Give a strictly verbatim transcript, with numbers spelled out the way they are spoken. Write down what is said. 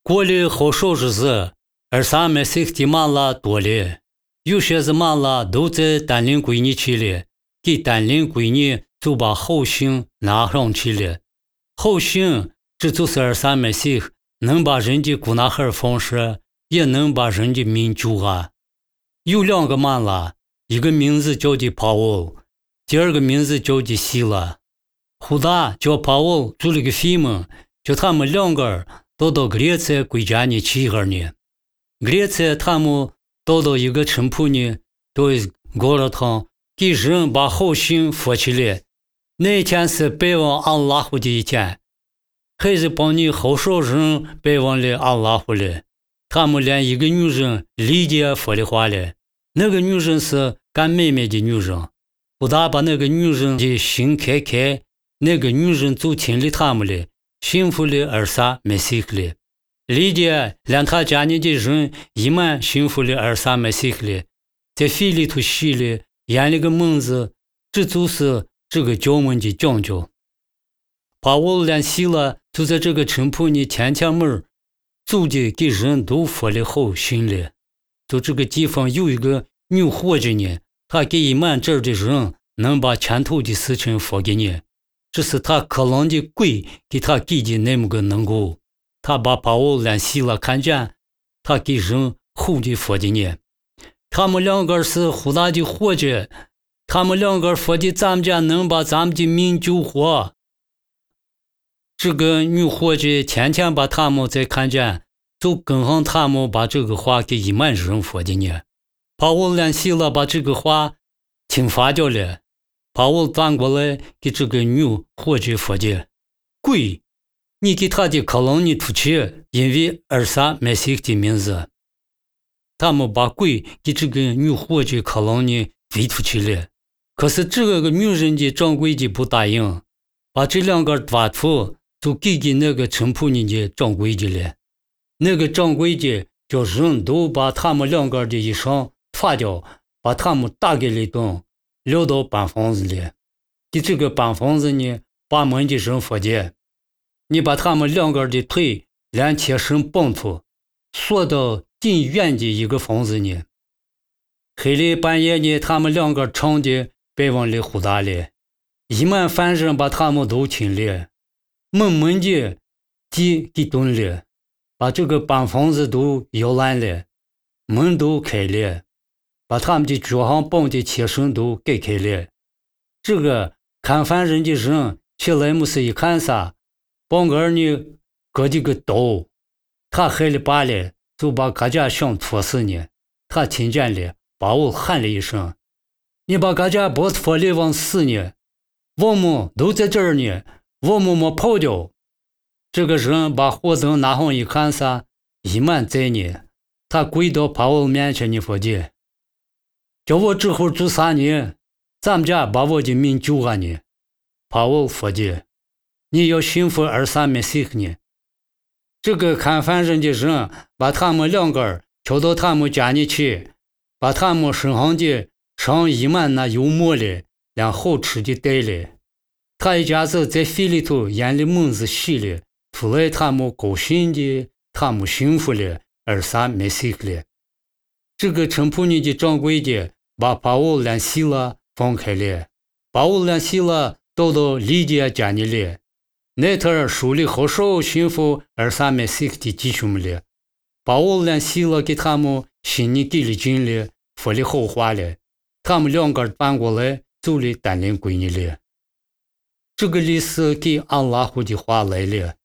过了好少日子，二三没谁的忙了多了，有些子忙了都在单领闺女去了，给单领闺女就把好心拿上去了。好心这就是二三没谁能把人家姑那孩放射，也能把人家命救啊。有两个忙了，一个名字叫的 Paul， 第二个名字叫的希拉。胡大叫 Paul 做了个飞门，叫他们两个人到到格列茨国家呢去二年。格列茨他们到到一个城铺呢，都搞了趟，给人把好心发起来。那一天是拜望安拉胡的一天，还是帮你好少人拜望了安拉胡了。他们连一个女人理解说的话了，那个女人是干妹妹的女人。胡大把那个女人的心开开，那个女人就听了他们了，幸福了二三没谁了。理解连他家里的人一满幸福了二三没谁了，在肺里头吸了演了个梦子，这就是这个教门的讲究。把我联系了，就在这个城铺里天天门走的给人都发了好心了。就这个地方有一个女伙计呢，她给一满这儿的人能把前头的事情发给你，这是她可能的鬼给她给的那么个能够。他把把我联系了看见，他给人后的发的呢。他们两个是胡大的伙计，他们两个说的咱们家能把咱们的命救活。这个女伙计天天把他们再看见，就跟上他们把这个话给一满人说的呢。把我联系了，把这个话听发掉了，把我转过来给这个女伙计说的，鬼。你给他的可能你出去，因为二三没谁的名字，他们把鬼给这个女伙计可能你飞出去了。可是这个女人的掌柜的不答应，把这两个抓出，就给给那个城铺里的掌柜的了。那个掌柜的叫人都把他们两个的衣裳脱掉，把他们打给了一顿，撂到板房子里。给这个板房子呢，把门的人说的。你把他们两个的腿连贴身绑住，锁到挺远的一个房子里。黑里半夜呢，他们两个唱的拜望了胡大了，一满反正把他们都听了，闷闷的地给蹲了，把这个板房子都摇烂了，门都开了，把他们的脚上绑的贴身都给开了。这个看犯人的人起来没事一看啥，帮个人呢割的个刀，他害了罢了，就把各家想戳死呢。他听见了，把我喊了一声：“你把各家不脱了往死呢？我们都在这儿呢，我们没跑掉。”这个人把火灯拿上一看啥，一满在呢。他跪到把我面前呢说的：“叫我之后做啥呢？咱们家把我的命救啊呢？”把我说的。你要幸福二三没谁呢？这个看犯人的人把他们两个人挑到他们家里去，把他们身上的上一满那油馍了，连好吃的带了。他一家子在肺里头眼里蒙子洗了，出来他们高兴的，他们幸福了，二三没谁了。这个城铺里的掌柜的把把我联系了，放开了，把我联系了，到到李家家里了。那天手里好少幸福二三没谁的弟兄们了，把我联系了，给他们心里给了劲了，说了好话了，他们两个搬过来走了单领闺女了。这个历史给安拉胡的话来了。